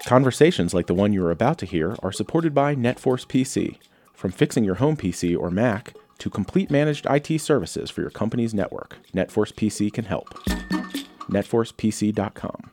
Conversations like the one you are about to hear are supported by NetForce PC. From fixing your home PC or Mac to complete managed IT services for your company's network, NetForce PC can help. NetForcePC.com.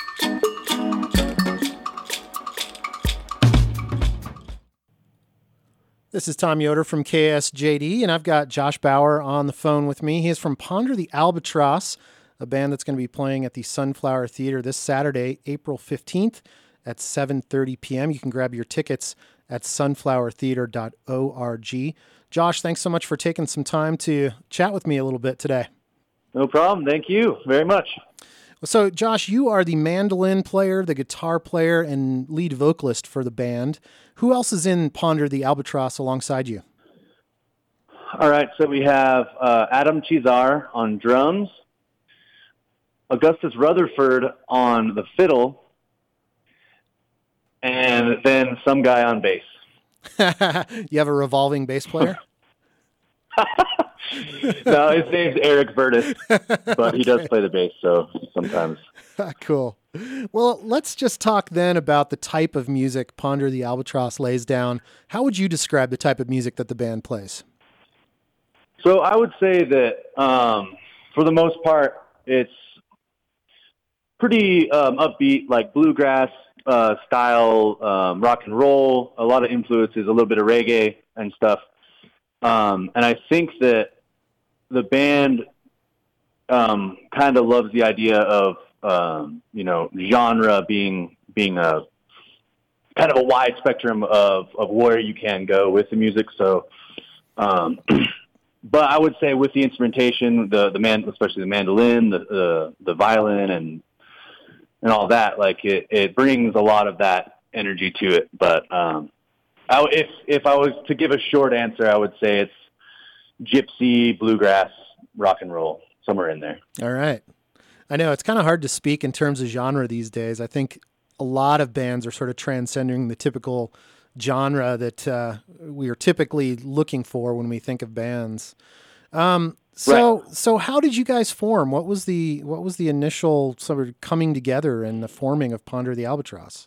This is Tom Yoder from KSJD, and I've got Josh Bauer on the phone with me. He is from Ponder the Albatross, a band that's going to be playing at the Sunflower Theater this Saturday, April 15th at 7:30 p.m. You can grab your tickets at sunflowertheater.org. Josh, thanks so much for taking some time to chat with me a little bit today. No problem. Thank you very much. So, Josh, you are the mandolin player, the guitar player, and lead vocalist for the band. Who else is in Ponder the Albatross alongside you? All right, so we have Adam Chizar on drums, Augustus Rutherford on the fiddle, and then some guy on bass. You have a revolving bass player? No, his name's Eric Burtis, but he does play the bass, so sometimes. Cool. Well, let's just talk then about the type of music Ponder the Albatross lays down. How would you describe the type of music that the band plays? So I would say that for the most part, it's pretty upbeat, like bluegrass style, rock and roll, a lot of influences, a little bit of reggae and stuff. And I think that the band kind of loves the idea of, genre being a kind of a wide spectrum of where you can go with the music. So, but I would say with the instrumentation, especially the mandolin, the violin and all that, like it brings a lot of that energy to it. But, if I was to give a short answer, I would say it's gypsy, bluegrass, rock and roll, somewhere in there. All right. I know it's kind of hard to speak in terms of genre these days. I think a lot of bands are sort of transcending the typical genre that we are typically looking for when we think of bands. So how did you guys form? What was the initial sort of coming together and the forming of Ponder the Albatross?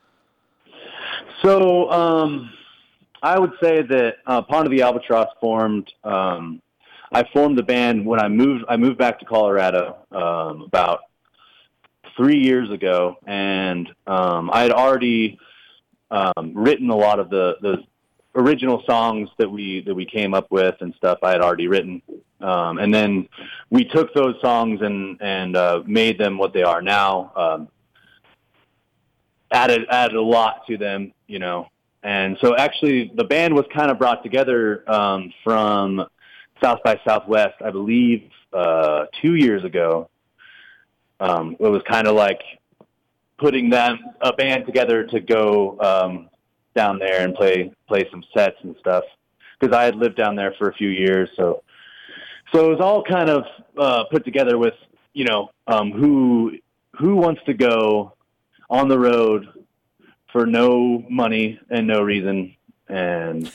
So I would say that Ponder the Albatross formed. I formed the band when I moved back to Colorado about 3 years ago, and I had already written a lot of the original songs that we came up with and stuff. I had already written, and then we took those songs and made them what they are now. Added a lot to them, And so actually the band was kind of brought together from South by Southwest, I believe, 2 years ago. It was kind of like putting a band together to go down there and play some sets and stuff, because I had lived down there for a few years. So it was all kind of put together with, who wants to go on the road for no money and no reason, and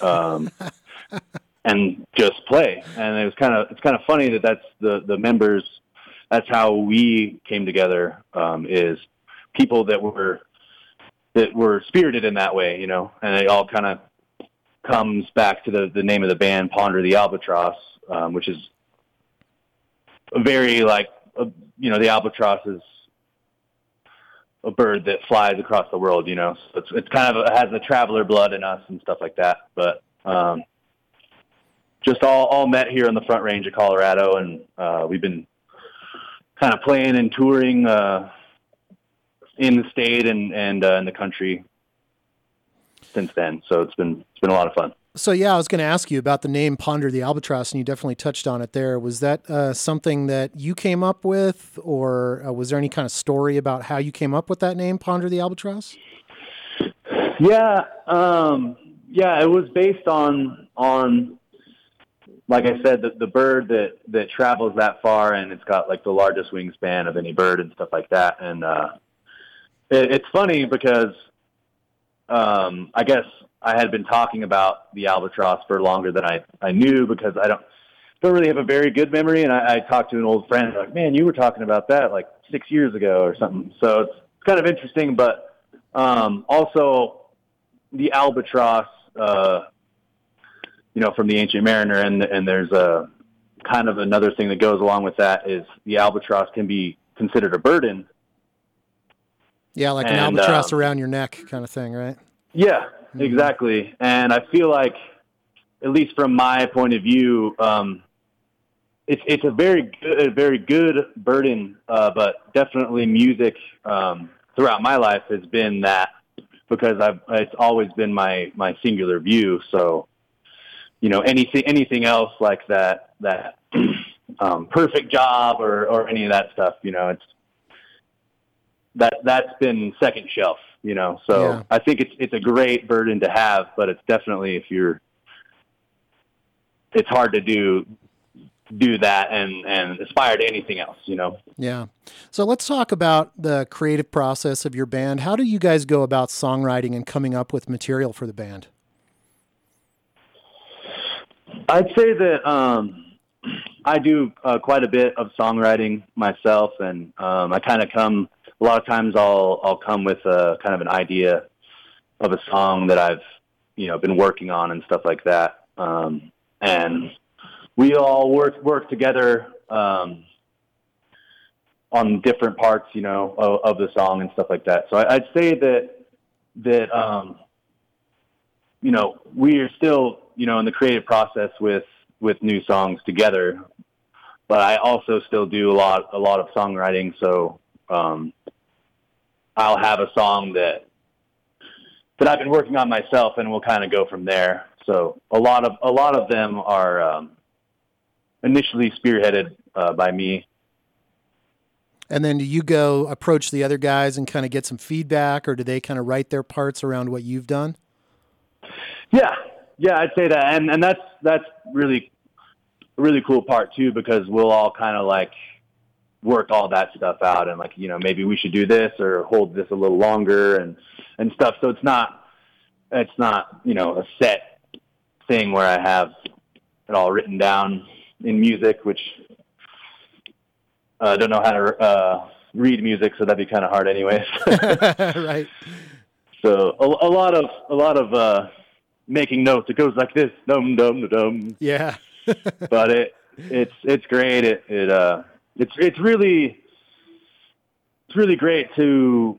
and just play. And it's kind of funny that that's the members. That's how we came together. Is people that were spirited in that way, and it all kind of comes back to the name of the band, Ponder the Albatross, which is a very the albatross is a bird that flies across the world, So it's kind of has the traveler blood in us and stuff like that. But just all met here on the Front Range of Colorado, and we've been kind of playing and touring in the state and in the country since then. So it's been a lot of fun. So yeah, I was going to ask you about the name Ponder the Albatross, and you definitely touched on it there. Was that something that you came up with, or was there any kind of story about how you came up with that name, Ponder the Albatross? Yeah, it was based on like I said, the bird that travels that far, and it's got like the largest wingspan of any bird and stuff like that. And it's funny because I guess I had been talking about the albatross for longer than I knew, because I don't really have a very good memory. And I talked to an old friend, like, man, you were talking about that like 6 years ago or something. So it's kind of interesting, but Also, the Albatross, from the Ancient Mariner, and there's a kind of another thing that goes along with that is the Albatross can be considered a burden. Yeah, like an albatross around your neck kind of thing, right? Yeah, exactly. And I feel like, at least from my point of view, it's a very good burden, but definitely music throughout my life has been that, because it's always been my singular view. So, anything else like that perfect job or any of that stuff, that's been second shelf, So yeah. I think it's a great burden to have, but it's definitely, it's hard to do that and aspire to anything else, Yeah. So let's talk about the creative process of your band. How do you guys go about songwriting and coming up with material for the band? I'd say that I do quite a bit of songwriting myself, and I kind of a lot of times I'll come with kind of an idea of a song that I've been working on and stuff like that, and we all work together on different parts of the song and stuff like that. So I'd say that we are still in the creative process with new songs together, but I also still do a lot of songwriting. So I'll have a song that I've been working on myself, and we'll kind of go from there. So a lot of them are initially spearheaded by me. And then do you go approach the other guys and kind of get some feedback, or do they kind of write their parts around what you've done? Yeah, I'd say that, and that's really a really cool part too, because we'll all kind of like work all that stuff out, and maybe we should do this or hold this a little longer and stuff. So it's not a set thing where I have it all written down in music, which I don't know how to read music, so that'd be kind of hard anyways. Right. So a lot of making notes. It goes like this, dum dum dum. Yeah. But it's great. It's really great to,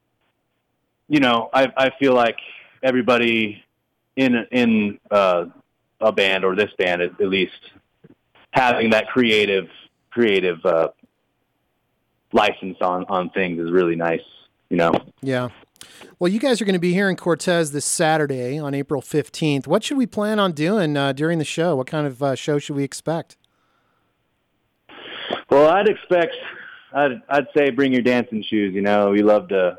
I feel like everybody in a band, or this band at least, having that creative license on things is really nice, Yeah. Well, you guys are going to be here in Cortez this Saturday on April 15th. What should we plan on doing during the show? What kind of show should we expect? Well, I'd say bring your dancing shoes. We love to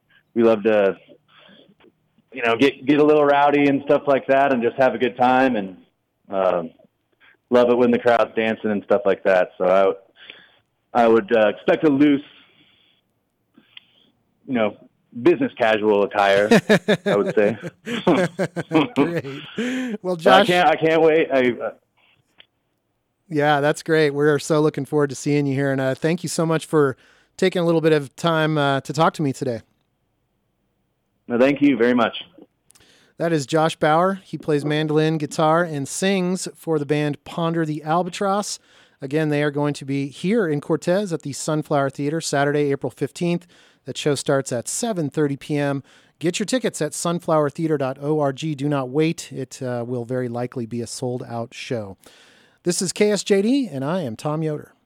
get a little rowdy and stuff like that, and just have a good time, and love it when the crowd's dancing and stuff like that. So I would expect a loose, business casual attire, I would say. Great. Well, Josh, I can't wait. Yeah, that's great. We're so looking forward to seeing you here, and thank you so much for taking a little bit of time to talk to me today. No, thank you very much. That is Josh Bauer. He plays mandolin, guitar, and sings for the band Ponder the Albatross. Again, they are going to be here in Cortez at the Sunflower Theater Saturday, April 15th. That show starts at 7:30 p.m. Get your tickets at sunflowertheater.org. Do not wait. It will very likely be a sold-out show. This is KSJD, and I am Tom Yoder.